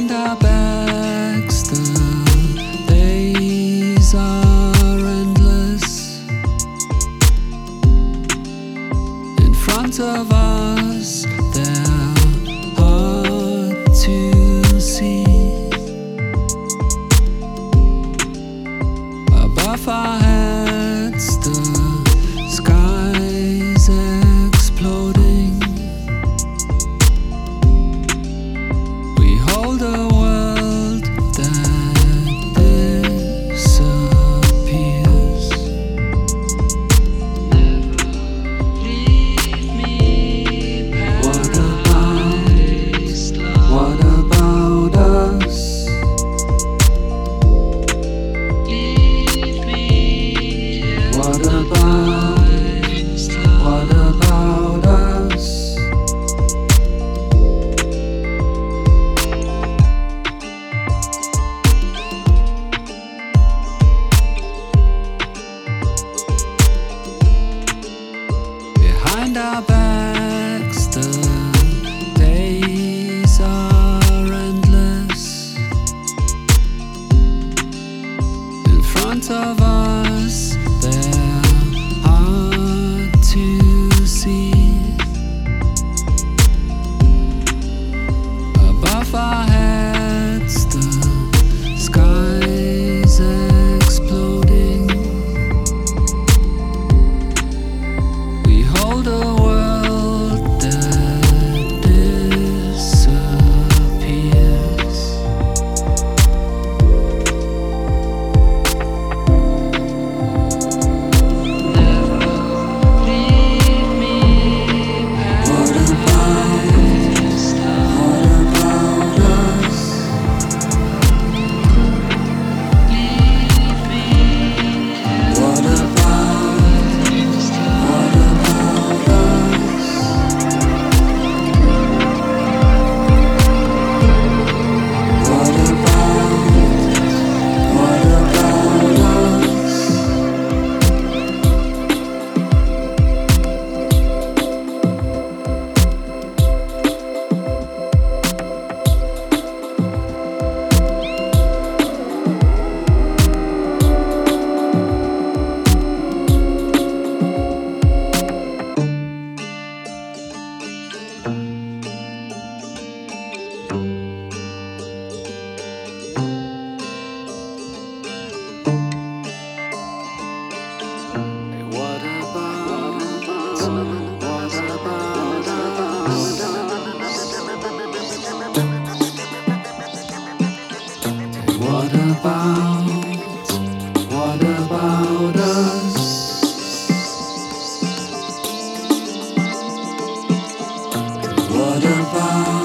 Behind our backs, the days are endless. In front of us, they're hard to see. Above our heads, the sky's exploding. We hold a world that disappears. Never leave me past. What about us? Leave me here. What about us? Behind our backs, the days are endless. In front of us, they're hard to see. Above our heads, the sky's exploding. We hold a world that disappears. Never leave me past. What about us? Leave me here. What about us? What about us? What about